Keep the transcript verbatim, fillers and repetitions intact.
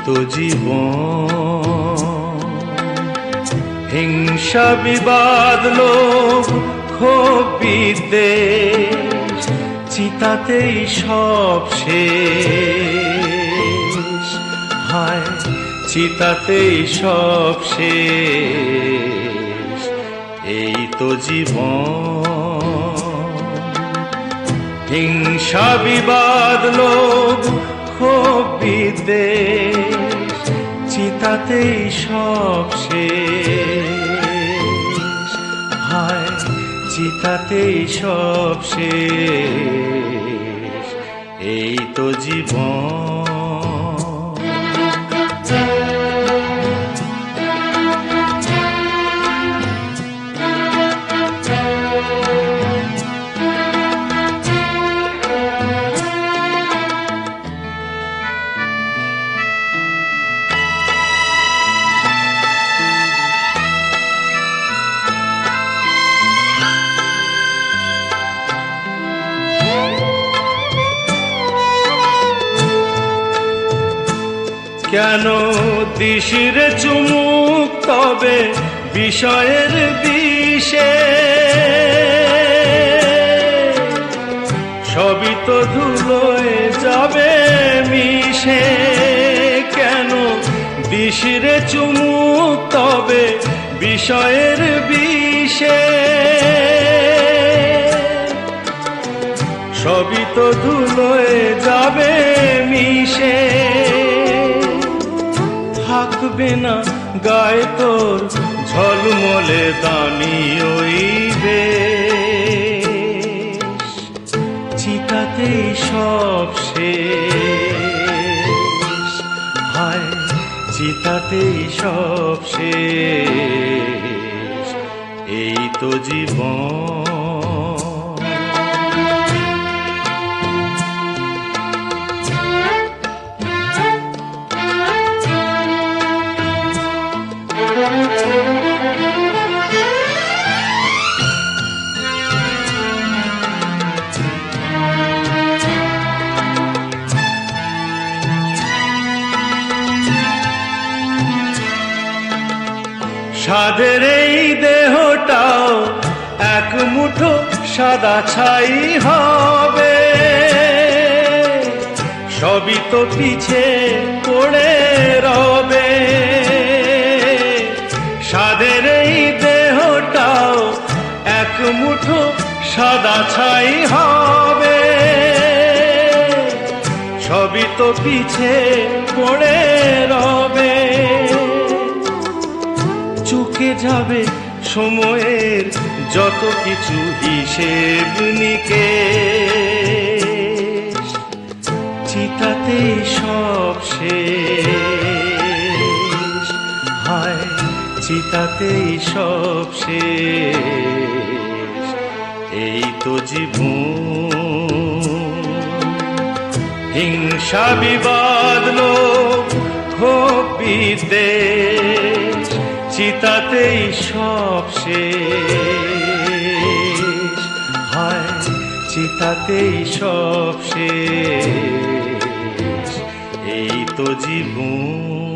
তো জীবন। হিংসা বিবাদ লোভ ক্ষোভ বিদ্বেষ চিতাতেই সব শেষ। হায় চিতাতেই সব শেষ। এই তো জীবন। হিংসা বিবাদ লোভ ক্ষোভ বিদ্বেষ চিতাতেই সব শেষ। হায় চিতাতেই সব শেষ। এই তো জীবন। কেন দিশিরে চুমুক তবে বিষয়ের বিষে? সবই তো ধুলোয় যাবে মিশে। কেন দিশিরে চুমুক তবে বিষয়ের বিষে? সবই তো ধুলোয় যাবে মিশে। থাকবে না গায়ে তোর ঝলমলে দানি ওই বেশ। চিতাতেই সব শেষ। হায় চিতাতেই সব শেষ। এই তো জীবন। সাদের এই দেহটাও এক মুঠো সাদা ছাই হবে। সবই তো পিছে পড়ে রবে। সাদের এই দেহটাও এক মুঠো সাদা ছাই হবে। সবই তো পিছে পড়ে রবে। চুকে যাবে সময়ের যত কিছু হিসেব নিকেশ। চিতাতেই সব শেষ। হায় চিতাতেই সব শেষ। এই তো জীবন। হিংসা বিবাদ লোভ ক্ষোভ বিদ্বেষ চিতাতেই সব শেষ। হায় চিতাতেই সব শেষ। এই তো জীবন।